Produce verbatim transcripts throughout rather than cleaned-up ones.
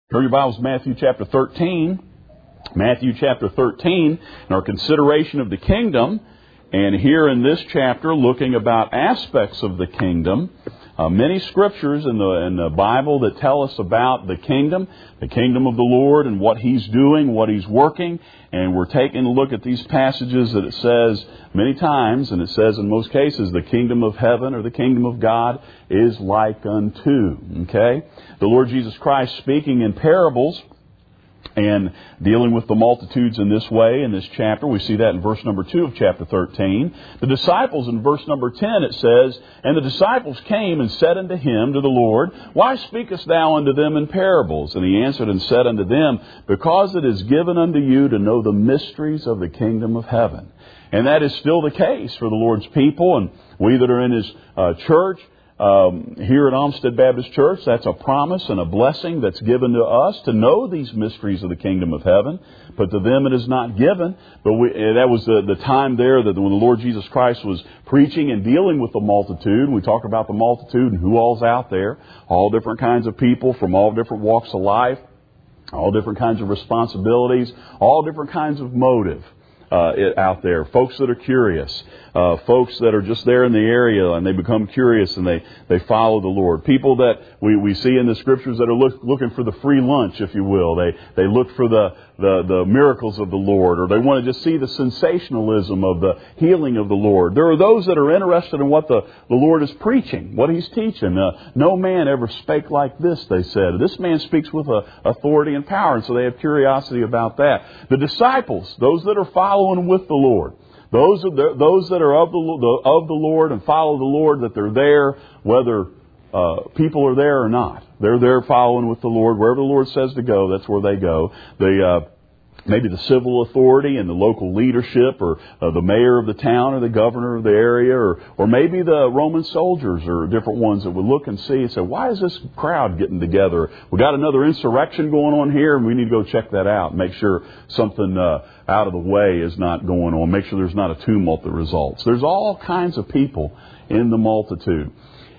Turn your Bibles to Matthew chapter thirteen. Matthew chapter thirteen, and our consideration of the kingdom. And here in this chapter, looking about aspects of the kingdom. Uh, many scriptures in the, in the Bible that tell us about the kingdom, the kingdom of the Lord and what He's doing, what He's working. And we're taking a look at these passages that it says many times, and it says in most cases, the kingdom of heaven or the kingdom of God is like unto. Okay? The Lord Jesus Christ speaking in parables and dealing with the multitudes in this way in this chapter. We see that in verse number two of chapter thirteen. The disciples in verse number ten, it says, "And the disciples came and said unto him," to the Lord, "Why speakest thou unto them in parables?" And he answered and said unto them, "Because it is given unto you to know the mysteries of the kingdom of heaven." And that is still the case for the Lord's people, and we that are in His uh, church. Um, here at Olmsted Baptist Church, that's a promise and a blessing that's given to us to know these mysteries of the kingdom of heaven. But to them it is not given. But we, that was the, the time there that when the Lord Jesus Christ was preaching and dealing with the multitude. We talk about the multitude and who all's out there. All different kinds of people from all different walks of life. All different kinds of responsibilities. All different kinds of motive. Uh, out there, folks that are curious, uh, folks that are just there in the area and they become curious and they, they follow the Lord. People that we, we see in the scriptures that are look, looking for the free lunch, if you will. They they look for the, the, the miracles of the Lord, or they want to just see the sensationalism of the healing of the Lord. There are those that are interested in what the, the Lord is preaching, what He's teaching. Uh, no man ever spake like this, they said. This man speaks with a, authority and power, and so they have curiosity about that. The disciples, those that are following with the Lord, those are the, those that are of the of the Lord and follow the Lord, that they're there whether uh, people are there or not. They're there following with the Lord. Wherever the Lord says to go, that's where they go. They uh, maybe the civil authority and the local leadership, or uh, the mayor of the town, or the governor of the area, or or maybe the Roman soldiers, or different ones that would look and see and say, "Why is this crowd getting together? We got another insurrection going on here, and we need to go check that out. Make sure something uh, out of the way is not going on. Make sure there's not a tumult that results." There's all kinds of people in the multitude.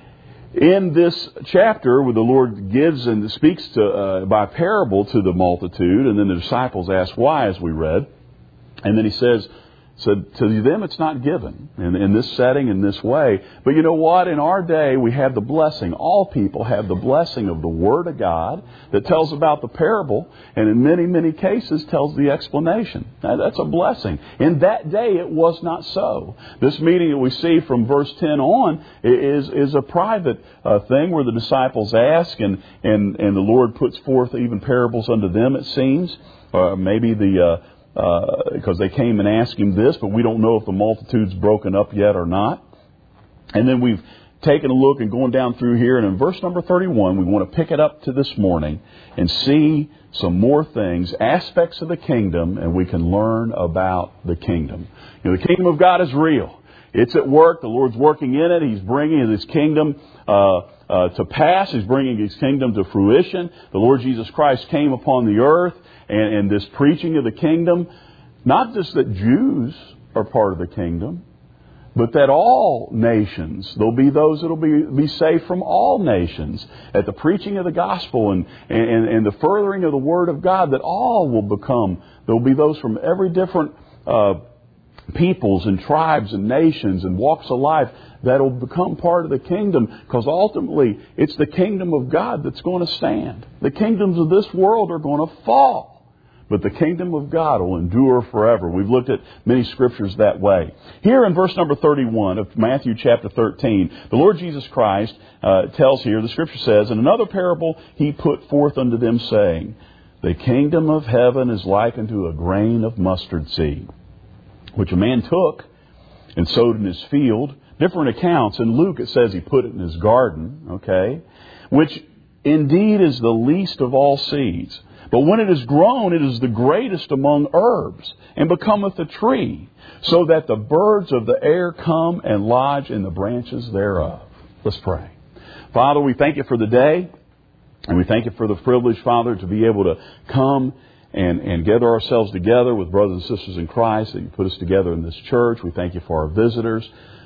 In this chapter, where the Lord gives and speaks to uh, by parable to the multitude, and then the disciples ask why, as we read, and then He says, "So to them it's not given in, in this setting, in this way." But you know what? In our day, we have the blessing. All people have the blessing of the Word of God that tells about the parable, and in many, many cases tells the explanation. Now, that's a blessing. In that day, it was not so. This meeting that we see from verse ten on is, is a private uh, thing where the disciples ask, and, and, and the Lord puts forth even parables unto them, it seems. Uh, maybe the... Uh, because uh, they came and asked Him this, but we don't know if the multitude's broken up yet or not. And then we've taken a look and going down through here, and in verse number thirty-one, we want to pick it up to this morning and see some more things, aspects of the kingdom, and we can learn about the kingdom. You know, the kingdom of God is real. It's at work. The Lord's working in it. He's bringing His kingdom uh, uh, to pass. He's bringing His kingdom to fruition. The Lord Jesus Christ came upon the earth, and, and this preaching of the kingdom, not just that Jews are part of the kingdom, but that all nations, there'll be those that will be, be saved from all nations at the preaching of the gospel and, and, and the furthering of the Word of God, that all will become, there'll be those from every different uh, peoples and tribes and nations and walks of life that will become part of the kingdom, because ultimately it's the kingdom of God that's going to stand. The kingdoms of this world are going to fall, but the kingdom of God will endure forever. We've looked at many scriptures that way. Here in verse number thirty-one of Matthew chapter thirteen, the Lord Jesus Christ uh, tells here, the scripture says, "In another parable He put forth unto them, saying, The kingdom of heaven is like unto a grain of mustard seed, which a man took and sowed in his field." Different accounts. In Luke it says he put it in his garden, okay? Which indeed is the least of all seeds. But when it is grown, it is the greatest among herbs, and becometh a tree, so that the birds of the air come and lodge in the branches thereof. Let's pray. Father, we thank You for the day, and we thank You for the privilege, Father, to be able to come and, and gather ourselves together with brothers and sisters in Christ, that You put us together in this church. We thank You for our visitors.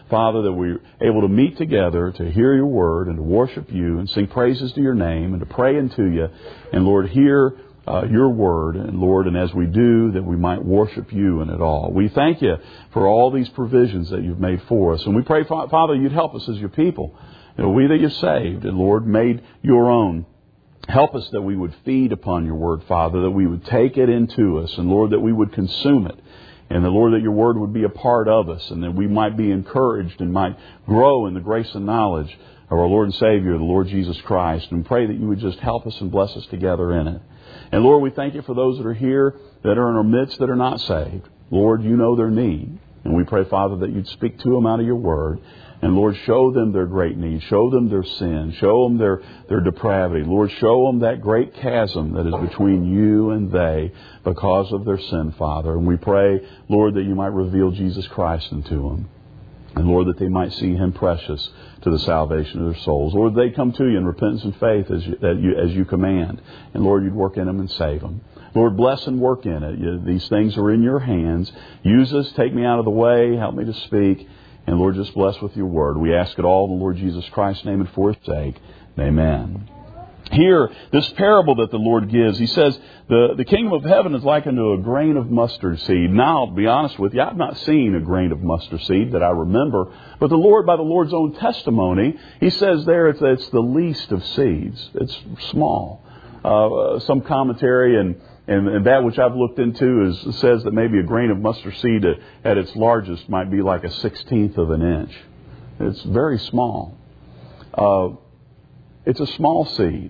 Father, that we're able to meet together to hear your word and to worship you and sing praises to your name and to pray into you. And Lord, hear uh, your word. And Lord, and as we do, that we might worship you in it all. We thank you for all these provisions that you've made for us. And we pray, Father, you'd help us as your people. You know, we that you've saved and, Lord, made your own. Help us that we would feed upon your word, Father, that we would take it into us, and, Lord, that we would consume it. And, the Lord, that your word would be a part of us, and that we might be encouraged and might grow in the grace and knowledge of our Lord and Savior, the Lord Jesus Christ. And pray that you would just help us and bless us together in it. And, Lord, we thank you for those that are here that are in our midst that are not saved. Lord, you know their need. And we pray, Father, that you'd speak to them out of your word. And, Lord, show them their great need. Show them their sin. Show them their, their depravity. Lord, show them that great chasm that is between you and they because of their sin, Father. And we pray, Lord, that you might reveal Jesus Christ unto them. And, Lord, that they might see him precious to the salvation of their souls. Lord, they come to you in repentance and faith as you, as you, as you command. And, Lord, you'd work in them and save them. Lord, bless and work in it. You, these things are in your hands. Use us. Take me out of the way. Help me to speak. And, Lord, just bless with your word. We ask it all in the Lord Jesus Christ's name and for his sake. Amen. Here, this parable that the Lord gives, he says, the, the kingdom of heaven is like unto a grain of mustard seed. Now, to be honest with you, I've not seen a grain of mustard seed that I remember. But the Lord, by the Lord's own testimony, he says there it's, it's the least of seeds. It's small. Uh, some commentary and And, and that which I've looked into is says that maybe a grain of mustard seed at, at its largest might be like a sixteenth of an inch. It's very small. Uh, it's a small seed.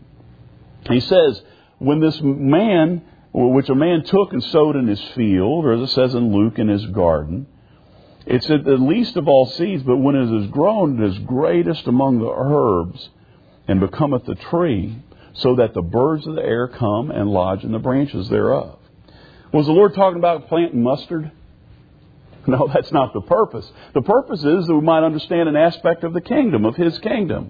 He says, when this man, which a man took and sowed in his field, or as it says in Luke, in his garden, it's at the least of all seeds, but when it is grown, it is greatest among the herbs, and becometh a tree, so that the birds of the air come and lodge in the branches thereof. Was the Lord talking about planting mustard? No, that's not the purpose. The purpose is that we might understand an aspect of the kingdom, of his kingdom.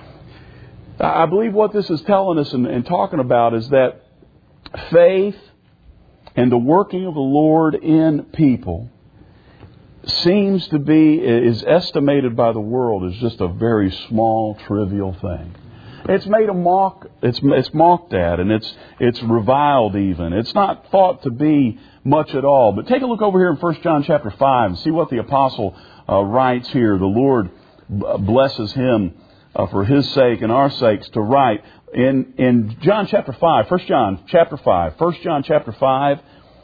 I believe what this is telling us and, and talking about is that faith and the working of the Lord in people seems to be, is estimated by the world as just a very small, trivial thing. It's made a mock, it's, it's mocked at, and it's, it's reviled even. It's not thought to be much at all. But take a look over here in First John chapter five and see what the apostle uh, writes here. The Lord blesses him uh, for his sake and our sakes to write. In, in John chapter five, First John chapter five, First John chapter five,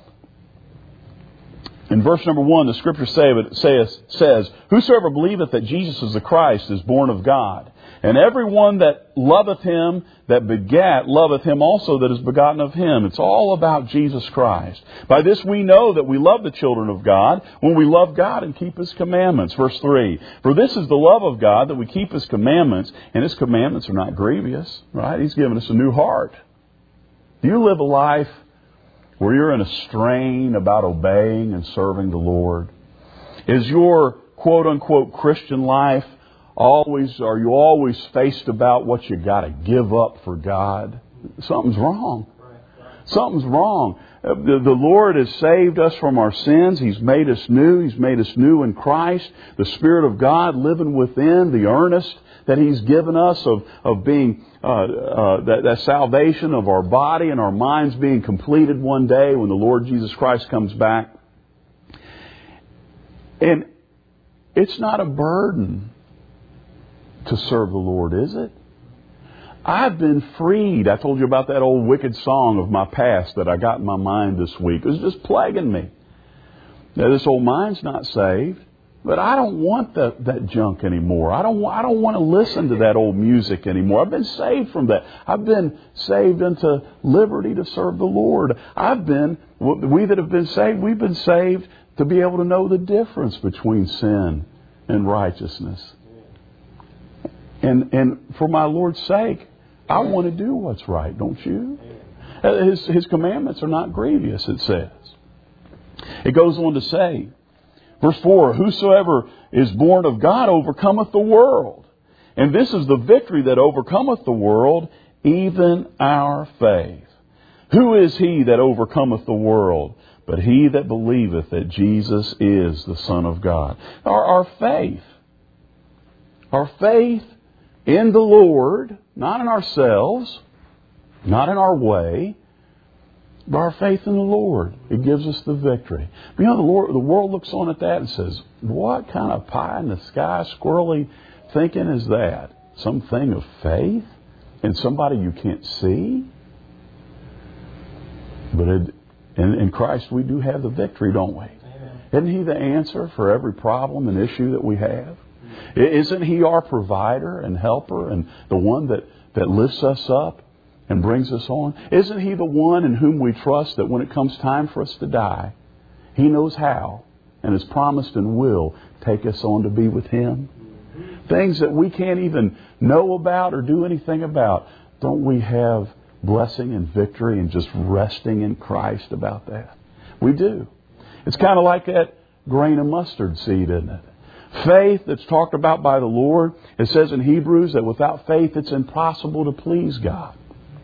in verse number one, the scripture say, says, says, Whosoever believeth that Jesus is the Christ is born of God. And every one that loveth him, that begat, loveth him also that is begotten of him. It's all about Jesus Christ. By this we know that we love the children of God, when we love God and keep his commandments. Verse three, For this is the love of God, that we keep his commandments, and his commandments are not grievous. Right? He's given us a new heart. Do you live a life where you're in a strain about obeying and serving the Lord? Is your quote-unquote Christian life always, are you always faced about what you got to give up for God? Something's wrong. Something's wrong. The, the Lord has saved us from our sins. He's made us new. He's made us new in Christ. The Spirit of God living within, the earnest that He's given us of, of being, uh, uh, that, that salvation of our body and our minds being completed one day when the Lord Jesus Christ comes back. And it's not a burden to serve the Lord, is it? I've been freed. I told you about that old wicked song of my past that I got in my mind this week. It was just plaguing me. Now, this old mind's not saved, but I don't want that, that junk anymore. I don't, I don't want to listen to that old music anymore. I've been saved from that. I've been saved into liberty to serve the Lord. I've been, we that have been saved, we've been saved to be able to know the difference between sin and righteousness. And and for my Lord's sake, I want to do what's right, don't you? His, his commandments are not grievous, it says. It goes on to say, verse four, Whosoever is born of God overcometh the world. And this is the victory that overcometh the world, even our faith. Who is he that overcometh the world? But he that believeth that Jesus is the Son of God. Our, our faith Our faith in the Lord, not in ourselves, not in our way, but our faith in the Lord. It gives us the victory. You know, the, Lord, the world looks on at that and says, what kind of pie in the sky, squirrely thinking is that? Some thing of faith in somebody you can't see? But it, in, in Christ we do have the victory, don't we? Amen. Isn't He the answer for every problem and issue that we have? Isn't He our provider and helper and the one that, that lifts us up and brings us on? Isn't He the one in whom we trust that when it comes time for us to die, He knows how and has promised and will take us on to be with Him? Things that we can't even know about or do anything about. Don't we have blessing and victory and just resting in Christ about that? We do. It's kind of like that grain of mustard seed, isn't it? Faith that's talked about by the Lord. It says in Hebrews that without faith it's impossible to please God.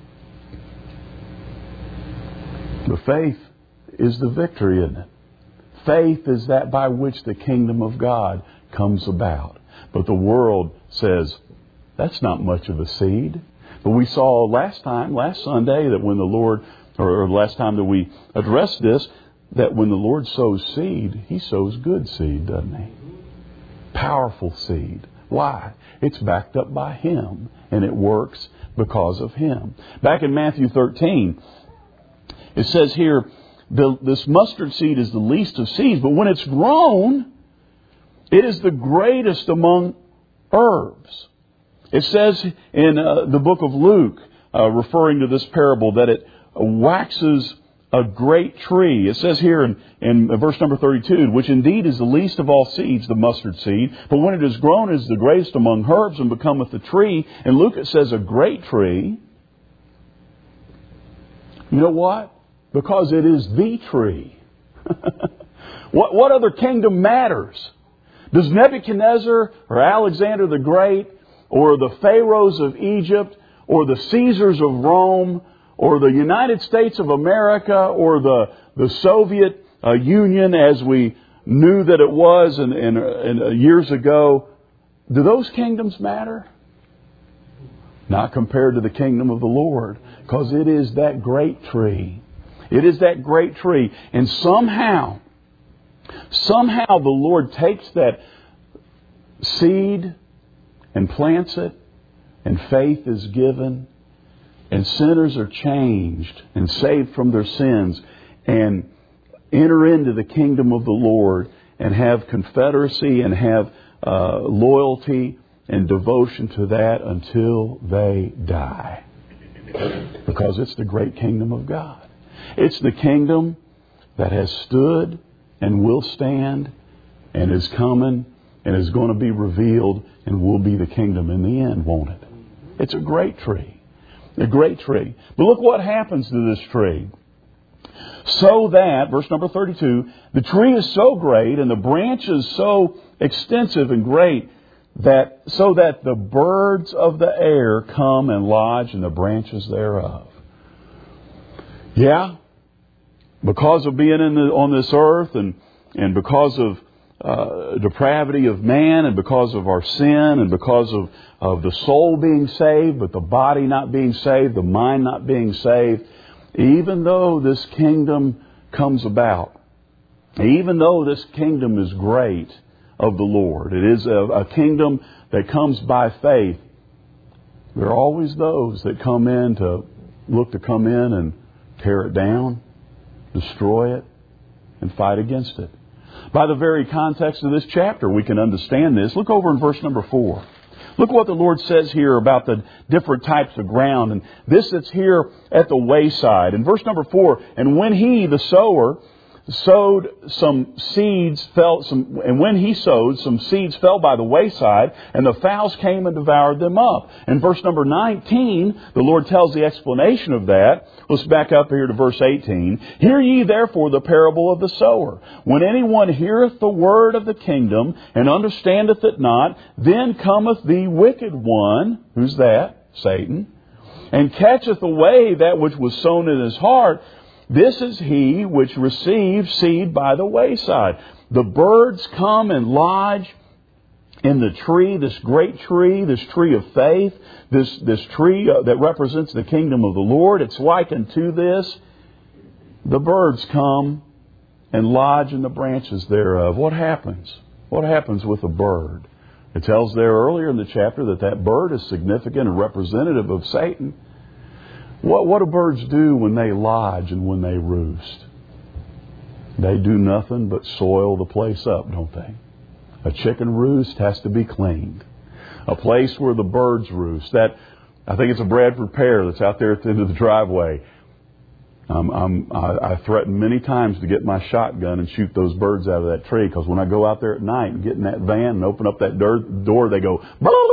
But faith is the victory, isn't it? Faith is that by which the kingdom of God comes about. But the world says, that's not much of a seed. But we saw last time, last Sunday, that when the Lord, or last time that we addressed this, that when the Lord sows seed, He sows good seed, doesn't He? Powerful seed. Why? It's backed up by Him, and it works because of Him. Back in Matthew thirteen, it says here, the, this mustard seed is the least of seeds, but when it's grown, it is the greatest among herbs. It says in uh, the book of Luke, uh, referring to this parable, that it waxes a great tree. It says here in, in verse number thirty-two, which indeed is the least of all seeds, the mustard seed, but when it is grown, it is the greatest among herbs and becometh a tree. In Luke it says a great tree. You know what? Because it is the tree. what, what other kingdom matters? Does Nebuchadnezzar or Alexander the Great or the Pharaohs of Egypt or the Caesars of Rome or the United States of America or the, the Soviet uh, Union as we knew that it was in, in, in, uh, years ago, do those kingdoms matter? Not compared to the kingdom of the Lord, because it is that great tree. It is that great tree. And somehow, somehow the Lord takes that seed and plants it, and faith is given, and sinners are changed and saved from their sins, and enter into the kingdom of the Lord, and have confederacy and have uh, loyalty and devotion to that until they die. Because it's the great kingdom of God. It's the kingdom that has stood and will stand and is coming and is going to be revealed and will be the kingdom in the end, won't it? It's a great tree. A great tree. But look what happens to this tree. So that, verse number thirty-two, the tree is so great and the branches so extensive and great that so that the birds of the air come and lodge in the branches thereof. Yeah, because of being in the, on this earth and, and because of uh, depravity of man and because of our sin and because of, of the soul being saved, but the body not being saved, the mind not being saved, even though this kingdom comes about, even though this kingdom is great of the Lord, it is a, a kingdom that comes by faith, there are always those that come in to look to come in and tear it down, destroy it, and fight against it. By the very context of this chapter, we can understand this. Look over in verse number four. Look what the Lord says here about the different types of ground. And this that's here at the wayside. In verse number four, and when he, the sower, sowed some seeds, fell some, and when he sowed, some seeds fell by the wayside, and the fowls came and devoured them up. In verse number nineteen, the Lord tells the explanation of that. Let's back up here to verse eighteen. Hear ye therefore the parable of the sower. When anyone heareth the word of the kingdom, and understandeth it not, then cometh the wicked one, who's that? Satan, and catcheth away that which was sown in his heart. This is he which receives seed by the wayside. The birds come and lodge in the tree, this great tree, this tree of faith, this, this tree uh, that represents the kingdom of the Lord. It's likened to this. The birds come and lodge in the branches thereof. What happens? What happens with a bird? It tells there earlier in the chapter that that bird is significant and representative of Satan. What, what do birds do when they lodge and when they roost? They do nothing but soil the place up, don't they? A chicken roost has to be cleaned. A place where the birds roost. That, I think it's a Bradford pear that's out there at the end of the driveway. Um, I'm, I, I threaten many times to get my shotgun and shoot those birds out of that tree, because when I go out there at night and get in that van and open up that door, they go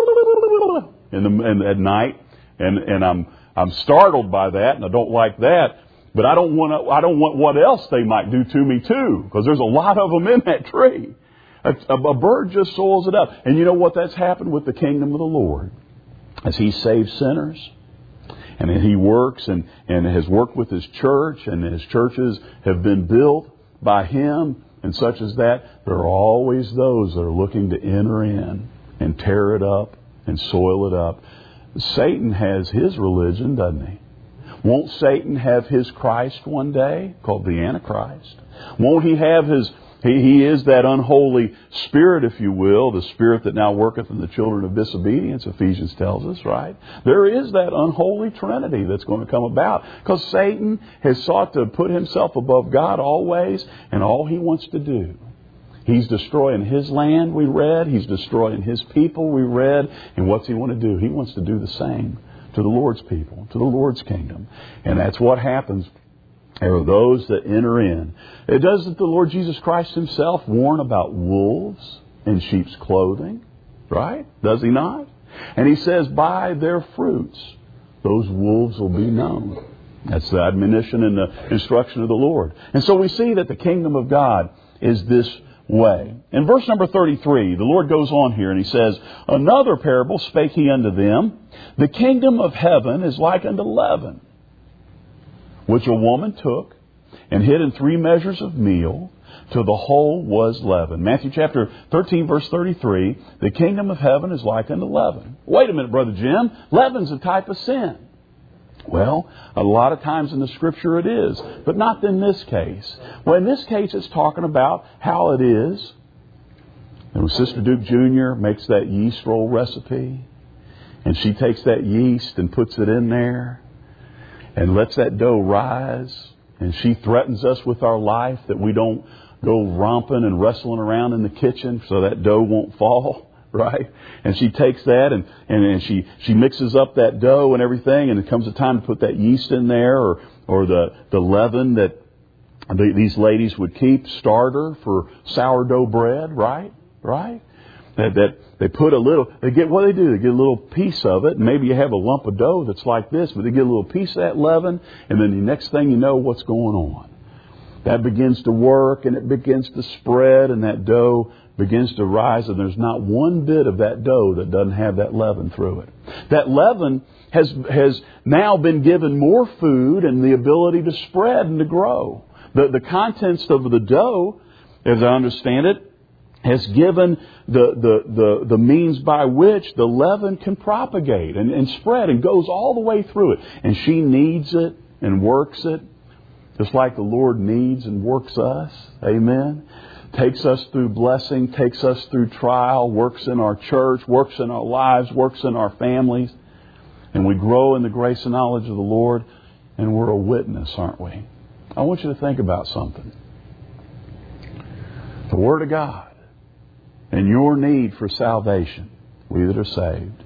in the in, at night, and and I'm I'm startled by that, and I don't like that. But I don't want to, I don't want what else they might do to me too, because there's a lot of them in that tree. A, a, a bird just soils it up, and you know what? That's happened with the kingdom of the Lord, as He saves sinners. And He works and, and has worked with His church, and His churches have been built by Him and such as that. There are always those that are looking to enter in and tear it up and soil it up. Satan has his religion, doesn't he? Won't Satan have his Christ one day, called the Antichrist? Won't he have his... He, he is that unholy spirit, if you will, the spirit that now worketh in the children of disobedience, Ephesians tells us, right? There is that unholy trinity that's going to come about, because Satan has sought to put himself above God always, and all he wants to do, he's destroying his land, we read. He's destroying his people, we read. And what's he want to do? He wants to do the same to the Lord's people, to the Lord's kingdom. And that's what happens. There are those that enter in. It doesn't the Lord Jesus Christ Himself warn about wolves in sheep's clothing? Right? Does He not? And He says, by their fruits, those wolves will be known. That's the admonition and the instruction of the Lord. And so we see that the kingdom of God is this way. In verse number thirty-three, the Lord goes on here and He says, another parable spake He unto them, the kingdom of heaven is like unto leaven, which a woman took and hid in three measures of meal, till the whole was leavened. Matthew chapter thirteen, verse thirty-three, the kingdom of heaven is like unto leaven. Wait a minute, Brother Jim. Leaven's a type of sin. Well, a lot of times in the Scripture it is, but not in this case. Well, in this case it's talking about how it is. And Sister Duke Junior makes that yeast roll recipe, and she takes that yeast and puts it in there and lets that dough rise, and she threatens us with our life that we don't go romping and wrestling around in the kitchen so that dough won't fall, right? And she takes that and, and, and she, she mixes up that dough and everything, and it comes a time to put that yeast in there, or, or the, the leaven that the, these ladies would keep, starter for sourdough bread, right? Right? That, that they put a little, they get, what do they do? They get a little piece of it, and maybe you have a lump of dough that's like this, but they get a little piece of that leaven, and then the next thing you know, what's going on? That begins to work, and it begins to spread, and that dough begins to rise, and there's not one bit of that dough that doesn't have that leaven through it. That leaven has, has now been given more food and the ability to spread and to grow. The, the contents of the dough, as I understand it, has given the, the, the, the means by which the leaven can propagate and, and spread and goes all the way through it. And she kneads it and works it, just like the Lord needs and works us. Amen. Takes us through blessing, takes us through trial, works in our church, works in our lives, works in our families. And we grow in the grace and knowledge of the Lord, and we're a witness, aren't we? I want you to think about something. The Word of God and your need for salvation, we that are saved,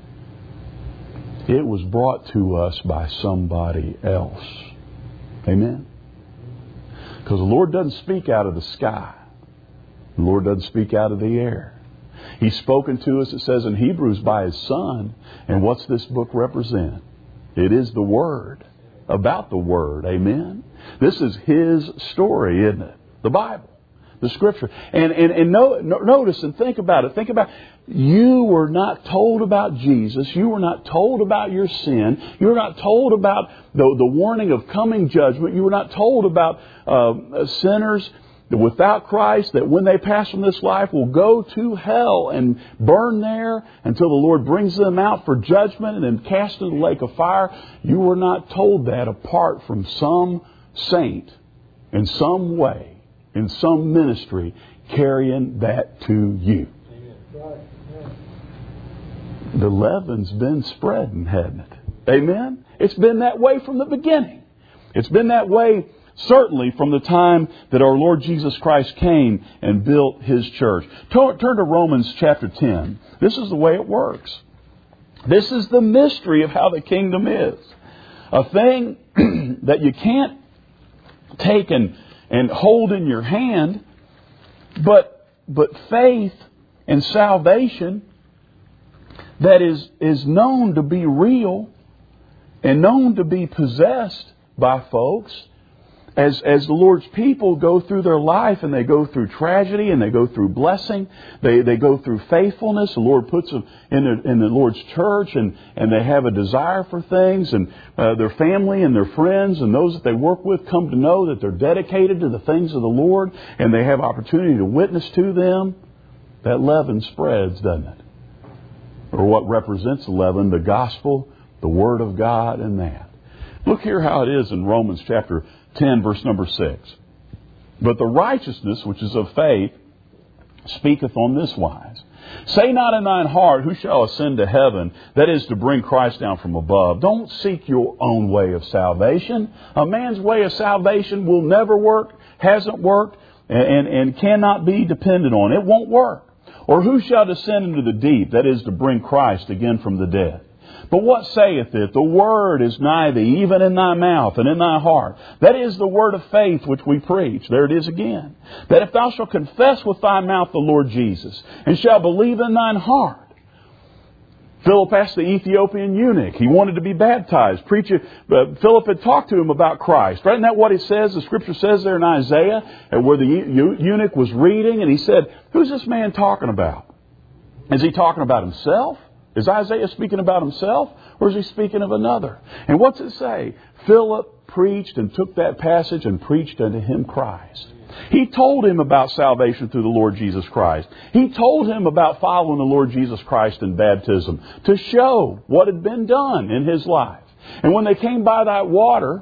it was brought to us by somebody else. Amen? Because the Lord doesn't speak out of the sky. The Lord doesn't speak out of the air. He's spoken to us, it says in Hebrews, by His Son. And what's this book represent? It is the Word. About the Word. Amen? This is His story, isn't it? The Bible. The Scripture. And, and, and no, no, notice and think about it. Think about, you were not told about Jesus. You were not told about your sin. You were not told about the, the warning of coming judgment. You were not told about uh, sinners that without Christ, that when they pass from this life will go to hell and burn there until the Lord brings them out for judgment and then cast into the lake of fire. You were not told that apart from some saint in some way, in some ministry, carrying that to you. The leaven's been spreading, hasn't it? Amen? It's been that way from the beginning. It's been that way certainly from the time that our Lord Jesus Christ came and built His church. Turn to Romans chapter ten. This is the way it works. This is the mystery of how the kingdom is. A thing that you can't take and, and hold in your hand, but, but faith and salvation that is, is known to be real and known to be possessed by folks. As, as the Lord's people go through their life and they go through tragedy and they go through blessing, they, they go through faithfulness. The Lord puts them in the, in the Lord's church and, and they have a desire for things, and uh, their family and their friends and those that they work with come to know that they're dedicated to the things of the Lord and they have opportunity to witness to them. That leaven spreads, doesn't it? Or what represents the leaven, the gospel, the Word of God, and that. Look here how it is in Romans chapter ten, verse number six. But the righteousness which is of faith speaketh on this wise. Say not in thine heart, who shall ascend to heaven? That is to bring Christ down from above. Don't seek your own way of salvation. A man's way of salvation will never work, hasn't worked, and, and cannot be depended on. It won't work. Or who shall descend into the deep? That is to bring Christ again from the dead. But what saith it? The word is nigh thee, even in thy mouth and in thy heart. That is the word of faith which we preach. There it is again. That if thou shalt confess with thy mouth the Lord Jesus, and shalt believe in thine heart. Philip asked the Ethiopian eunuch. He wanted to be baptized. Preacher, uh, Philip had talked to him about Christ. Right? Isn't that what it says? The Scripture says there in Isaiah, where the eunuch was reading, and he said, who's this man talking about? Is he talking about himself? Is Isaiah speaking about himself, or is he speaking of another? And what's it say? Philip preached and took that passage and preached unto him Christ. He told him about salvation through the Lord Jesus Christ. He told him about following the Lord Jesus Christ in baptism to show what had been done in his life. And when they came by that water,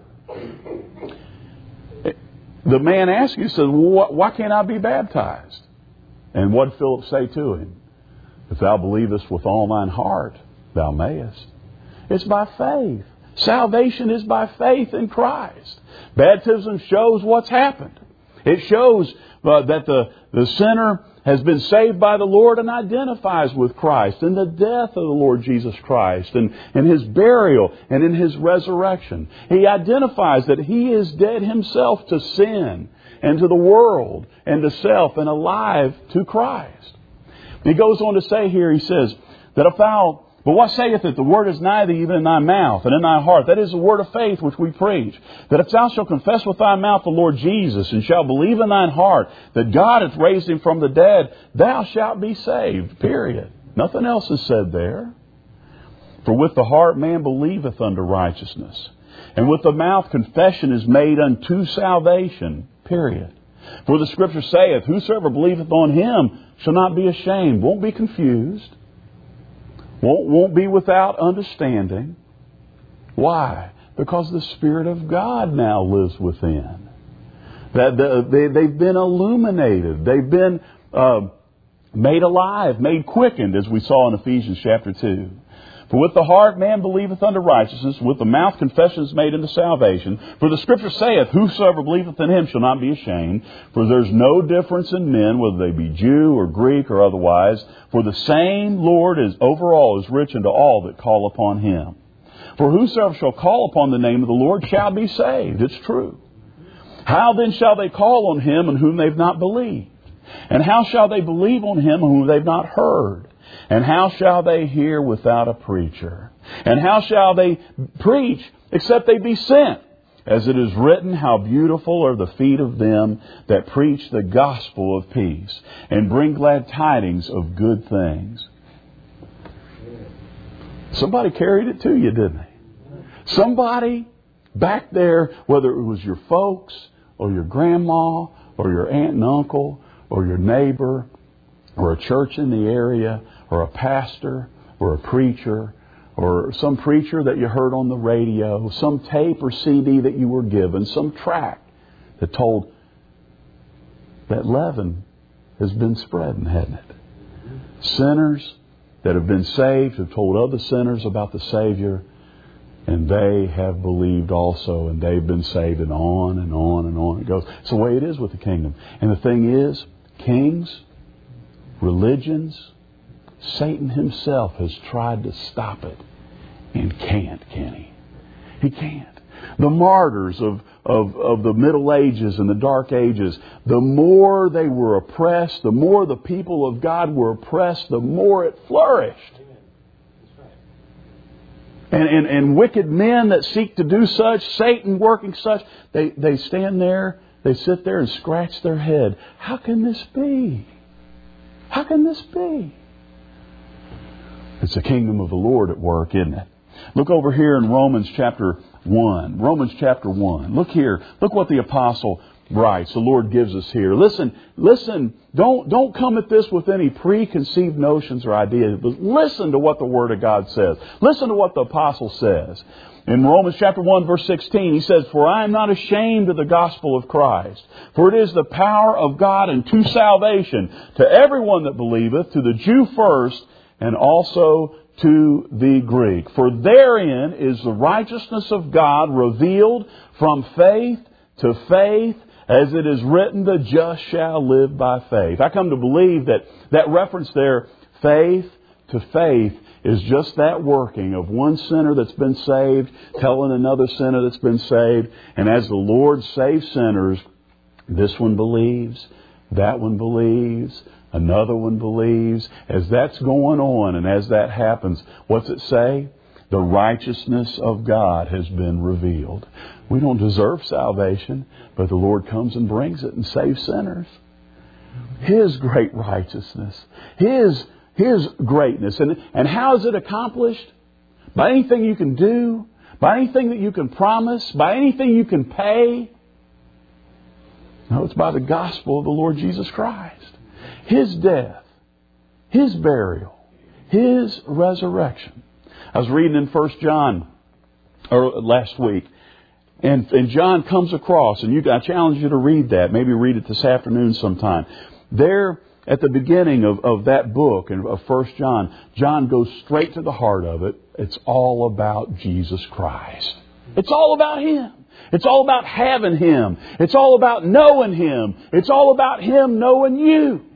the man asked you, said, well, why can't I be baptized? And what did Philip say to him? If thou believest with all thine heart, thou mayest. It's by faith. Salvation is by faith in Christ. Baptism shows what's happened. It shows uh, that the, the sinner has been saved by the Lord and identifies with Christ in the death of the Lord Jesus Christ and in His burial and in His resurrection. He identifies that he is dead himself to sin and to the world and to self and alive to Christ. He goes on to say here, he says, that if thou, but what saith it? The word is nigh thee, even in thy mouth and in thy heart. That is the word of faith which we preach. That if thou shalt confess with thy mouth the Lord Jesus, and shalt believe in thine heart that God hath raised Him from the dead, thou shalt be saved. Period. Nothing else is said there. For with the heart man believeth unto righteousness, and with the mouth confession is made unto salvation. Period. For the Scripture saith, whosoever believeth on Him shall not be ashamed. Won't be confused. Won't, won't be without understanding. Why? Because the Spirit of God now lives within. That the, they, they've been illuminated. They've been uh, made alive, made quickened, as we saw in Ephesians chapter two. For with the heart man believeth unto righteousness, with the mouth confession is made unto salvation. For the Scripture saith, whosoever believeth in Him shall not be ashamed. For there's no difference in men, whether they be Jew or Greek or otherwise. For the same Lord is over all, is rich unto all that call upon Him. For whosoever shall call upon the name of the Lord shall be saved. It's true. How then shall they call on Him in whom they've not believed? And how shall they believe on Him whom they've not heard? And how shall they hear without a preacher? And how shall they preach except they be sent? As it is written, how beautiful are the feet of them that preach the gospel of peace and bring glad tidings of good things. Somebody carried it to you, didn't they? Somebody back there, whether it was your folks or your grandma or your aunt and uncle or your neighbor or a church in the area or a pastor or a preacher or some preacher that you heard on the radio, some tape or C D that you were given, some tract that told that leaven has been spreading, hasn't it? Sinners that have been saved have told other sinners about the Savior, and they have believed also, and they've been saved, and on and on and on it goes. It's the way it is with the kingdom. And the thing is, kings, religions, Satan himself has tried to stop it and can't, can he? He can't. The martyrs of, of, of the Middle Ages and the Dark Ages, the more they were oppressed, the more the people of God were oppressed, the more it flourished. And, and, and wicked men that seek to do such, Satan working such, they, they stand there, they sit there and scratch their head. How can this be? How can this be? It's the kingdom of the Lord at work, isn't it? Look over here in Romans chapter one. Romans chapter one. Look here. Look what the apostle writes. The Lord gives us here. Listen, listen. Don't, don't come at this with any preconceived notions or ideas. But listen to what the Word of God says. Listen to what the apostle says. In Romans chapter one, verse sixteen, he says, "For I am not ashamed of the gospel of Christ, for it is the power of God unto salvation to everyone that believeth, to the Jew first, and also to the Greek. For therein is the righteousness of God revealed from faith to faith, as it is written, the just shall live by faith." I come to believe that that reference there, faith to faith, is just that working of one sinner that's been saved telling another sinner that's been saved. And as the Lord saves sinners, this one believes, that one believes, another one believes. As that's going on and as that happens, what's it say? The righteousness of God has been revealed. We don't deserve salvation, but the Lord comes and brings it and saves sinners. His great righteousness. His, His greatness. And, and how is it accomplished? By anything you can do? By anything that you can promise? By anything you can pay? No, it's by the gospel of the Lord Jesus Christ. His death, His burial, His resurrection. I was reading in First John or last week, and, and John comes across, and you, I challenge you to read that. Maybe read it this afternoon sometime. There, at the beginning of, of that book, of First John, John goes straight to the heart of it. It's all about Jesus Christ. It's all about Him. It's all about having Him. It's all about knowing Him. It's all about Him knowing you.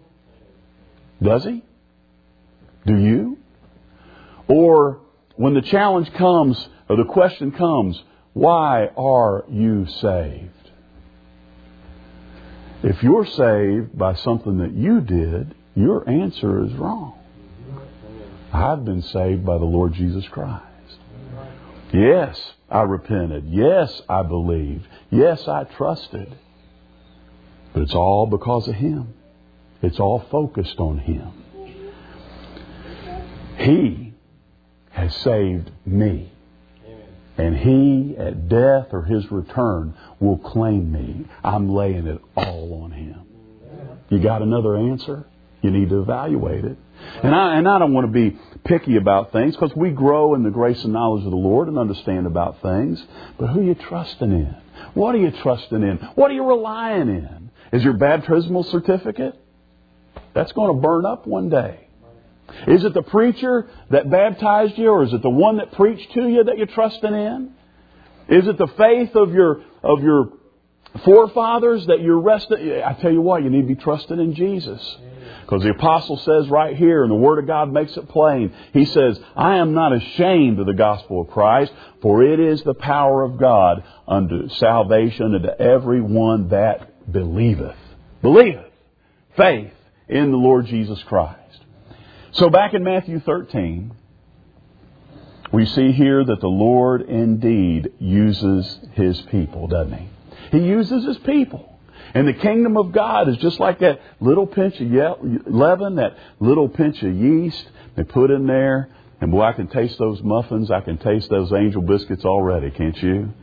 Does He? Do you? Or when the challenge comes, or the question comes, why are you saved? If you're saved by something that you did, your answer is wrong. I've been saved by the Lord Jesus Christ. Yes, I repented. Yes, I believed. Yes, I trusted. But it's all because of Him. It's all focused on Him. He has saved me. And He, at death or His return, will claim me. I'm laying it all on Him. You got another answer? You need to evaluate it. And I, and I don't want to be picky about things, because we grow in the grace and knowledge of the Lord and understand about things. But who are you trusting in? What are you trusting in? What are you relying in? Is your baptismal certificate? That's going to burn up one day. Is it the preacher that baptized you, or is it the one that preached to you that you're trusting in? Is it the faith of your of your forefathers that you're resting? I tell you what, you need to be trusting in Jesus. Because the apostle says right here, and the Word of God makes it plain, he says, "I am not ashamed of the gospel of Christ, for it is the power of God unto salvation unto everyone that believeth." Believeth. Faith in the Lord Jesus Christ. So back in Matthew thirteen, we see here that the Lord indeed uses His people, doesn't He? He uses His people. And the kingdom of God is just like that little pinch of leaven, that little pinch of yeast they put in there. And boy, I can taste those muffins. I can taste those angel biscuits already, can't you?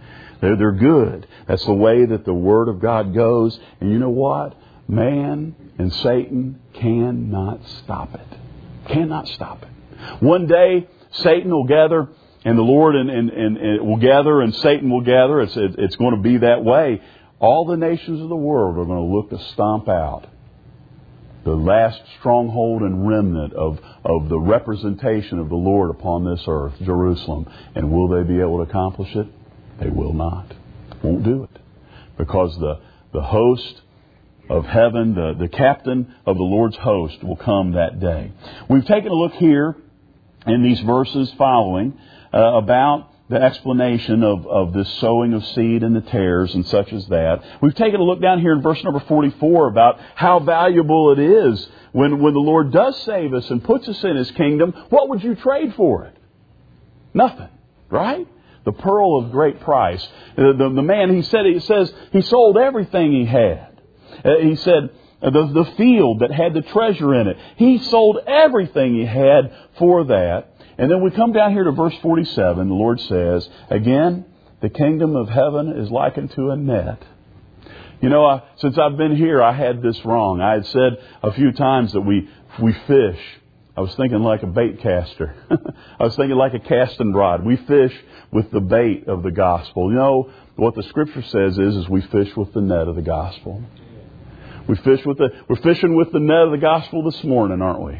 They're, they're good. That's the way that the Word of God goes. And you know what? Man and Satan cannot stop it. Cannot stop it. One day, Satan will gather, and the Lord and, and, and, and will gather, and Satan will gather. It's, it, it's going to be that way. All the nations of the world are going to look to stomp out the last stronghold and remnant of, of the representation of the Lord upon this earth, Jerusalem. And will they be able to accomplish it? They will not. Won't do it. Because the, the host of heaven, the, the captain of the Lord's host will come that day. We've taken a look here in these verses following uh, about the explanation of, of this sowing of seed and the tares and such as that. We've taken a look down here in verse number forty-four about how valuable it is when, when the Lord does save us and puts us in His kingdom. What would you trade for it? Nothing, right? The pearl of great price. The, the, the man, he said, he says he sold everything he had. Uh, he said uh, the, the field that had the treasure in it. He sold everything he had for that. And then we come down here to verse forty-seven. The Lord says, again, the kingdom of heaven is likened to a net. You know, I, since I've been here, I had this wrong. I had said a few times that we we fish. I was thinking like a bait caster. I was thinking like a casting rod. We fish with the bait of the gospel. You know, what the Scripture says is, is we fish with the net of the gospel. We fish with the, we're fishing with the net of the gospel this morning, aren't we?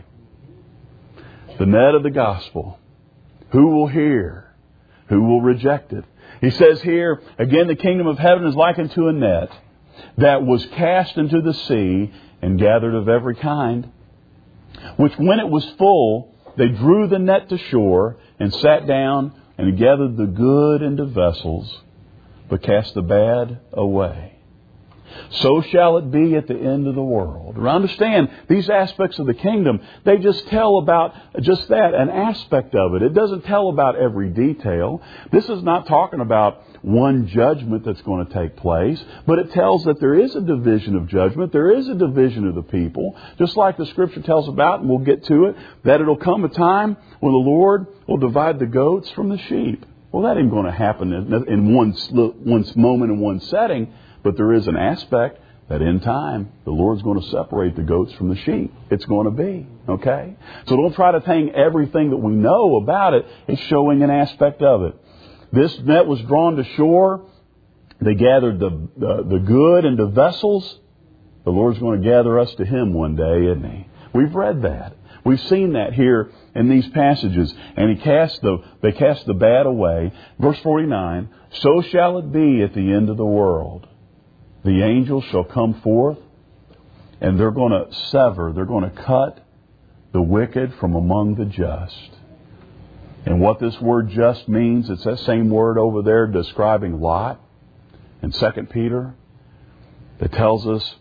The net of the gospel. Who will hear? Who will reject it? He says here, again, the kingdom of heaven is likened to a net that was cast into the sea and gathered of every kind, which when it was full, they drew the net to shore and sat down and gathered the good into vessels, but cast the bad away. So shall it be at the end of the world. Understand, these aspects of the kingdom, they just tell about just that, an aspect of it. It doesn't tell about every detail. This is not talking about one judgment that's going to take place, but it tells that there is a division of judgment. There is a division of the people, just like the Scripture tells about, and we'll get to it, that it'll come a time when the Lord will divide the goats from the sheep. Well, that ain't going to happen in one, one moment and one setting. But there is an aspect that in time, the Lord's going to separate the goats from the sheep. It's going to be, okay? So don't try to hang everything that we know about it. It's showing an aspect of it. This net was drawn to shore. They gathered the, the, the good into vessels. The Lord's going to gather us to Him one day, isn't He? We've read that. We've seen that here in these passages. And he cast the, they cast the bad away. Verse forty-nine, so shall it be at the end of the world. The angels shall come forth, and they're going to sever, they're going to cut the wicked from among the just. And what this word just means, it's that same word over there describing Lot in Second Peter that tells us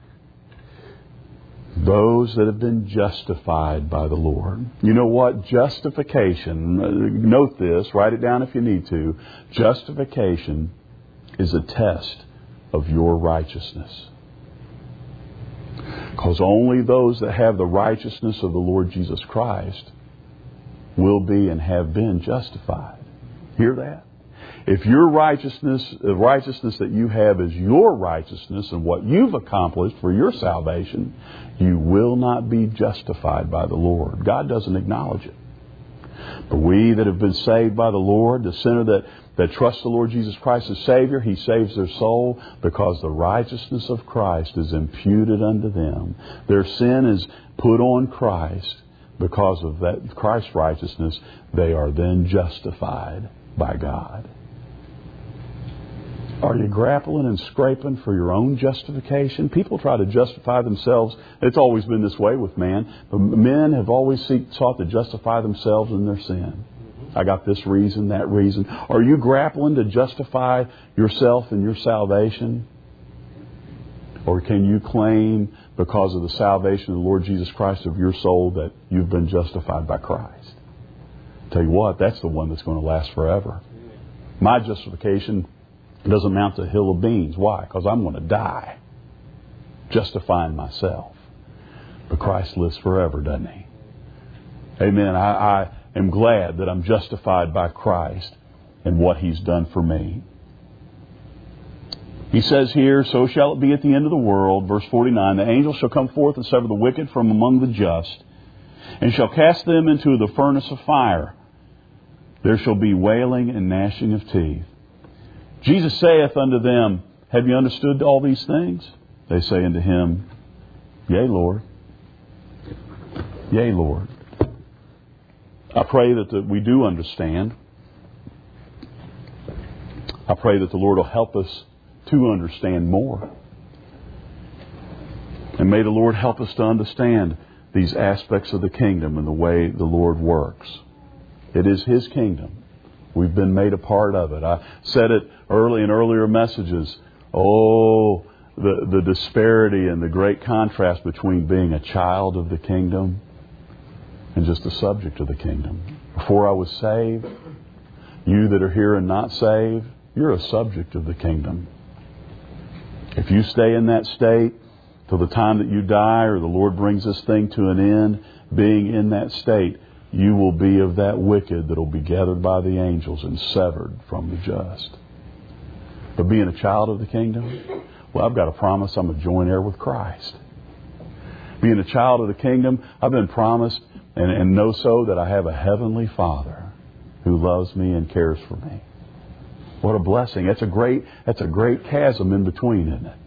those that have been justified by the Lord. You know what? Justification, note this, write it down if you need to. Justification is a test of your righteousness. Because only those that have the righteousness of the Lord Jesus Christ will be and have been justified. Hear that? If your righteousness, the righteousness that you have is your righteousness and what you've accomplished for your salvation, you will not be justified by the Lord. God doesn't acknowledge it. But we that have been saved by the Lord, the sinner that, that trusts the Lord Jesus Christ as Savior, He saves their soul because the righteousness of Christ is imputed unto them. Their sin is put on Christ. Because of that Christ's righteousness, they are then justified by God. Are you grappling and scraping for your own justification? People try to justify themselves. It's always been this way with man. But men have always sought to justify themselves in their sin. I got this reason, that reason. Are you grappling to justify yourself and your salvation? Or can you claim, because of the salvation of the Lord Jesus Christ of your soul, that you've been justified by Christ? Tell you what, that's the one that's going to last forever. My justification doesn't amount to a hill of beans. Why? Because I'm going to die justifying myself. But Christ lives forever, doesn't He? Amen. I, I am glad that I'm justified by Christ and what He's done for me. He says here, so shall it be at the end of the world, verse forty-nine, the angel shall come forth and sever the wicked from among the just, and shall cast them into the furnace of fire. There shall be wailing and gnashing of teeth. Jesus saith unto them, have you understood all these things? They say unto him, Yea, Lord. Yea, Lord. I pray that the, we do understand. I pray that the Lord will help us to understand more. And may the Lord help us to understand these aspects of the kingdom and the way the Lord works. It is His kingdom. We've been made a part of it. I said it early in earlier messages. Oh, the, the disparity and the great contrast between being a child of the kingdom and just a subject of the kingdom. Before I was saved, you that are here and not saved, you're a subject of the kingdom. If you stay in that state till the time that you die or the Lord brings this thing to an end, being in that state, you will be of that wicked that will be gathered by the angels and severed from the just. But being a child of the kingdom, well, I've got a promise I'm a joint heir with Christ. Being a child of the kingdom, I've been promised and, and know so that I have a heavenly Father who loves me and cares for me. What a blessing. That's a great, that's a great chasm in between, isn't it?